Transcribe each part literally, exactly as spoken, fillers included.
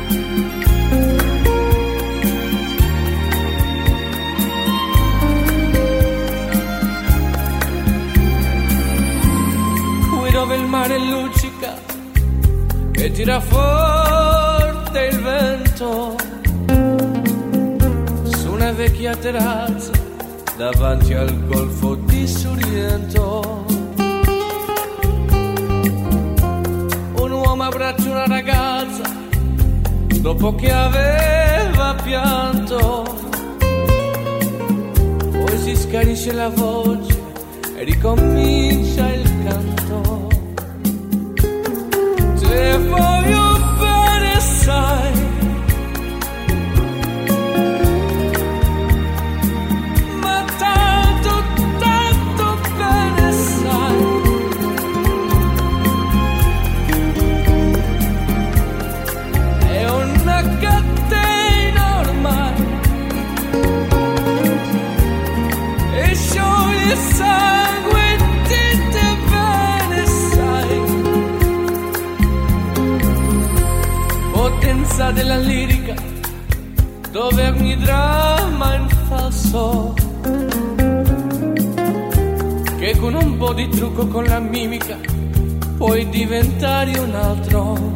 Dove il mare luccica e tira forte il vento su una vecchia terrazza davanti al golfo di Sorrento. Un uomo abbraccia una ragazza dopo che aveva pianto, poi si schiarisce la voce e ricomincia il canto. Te voglio bene, sai, ma tanto, tanto bene, sai. È una catena ormai e scioglie il sangue. Potenza della lirica, dove ogni dramma è un falso, che con un po' di trucco, con la mimica, puoi diventare un altro.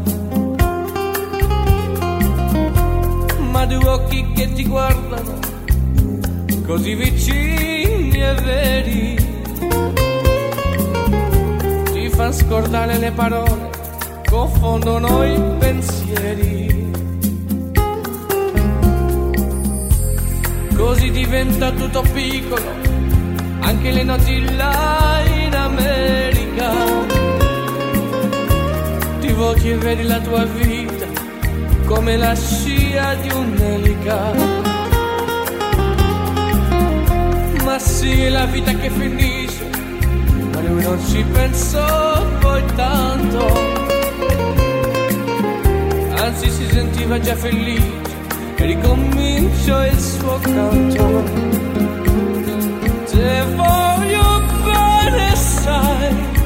Ma due occhi che ti guardano, così vicini e veri, ti fanno scordare le parole, confondono i pensieri. Così diventa tutto piccolo, anche le notti là in America. Ti volti e vedi la tua vita come la scia di un'elica. Ma sì, è la vita che finisce, ma lui non ci pensò poi tanto. Anzi si sentiva già felice e ricominciò il suo canto. Te voglio bene, sai,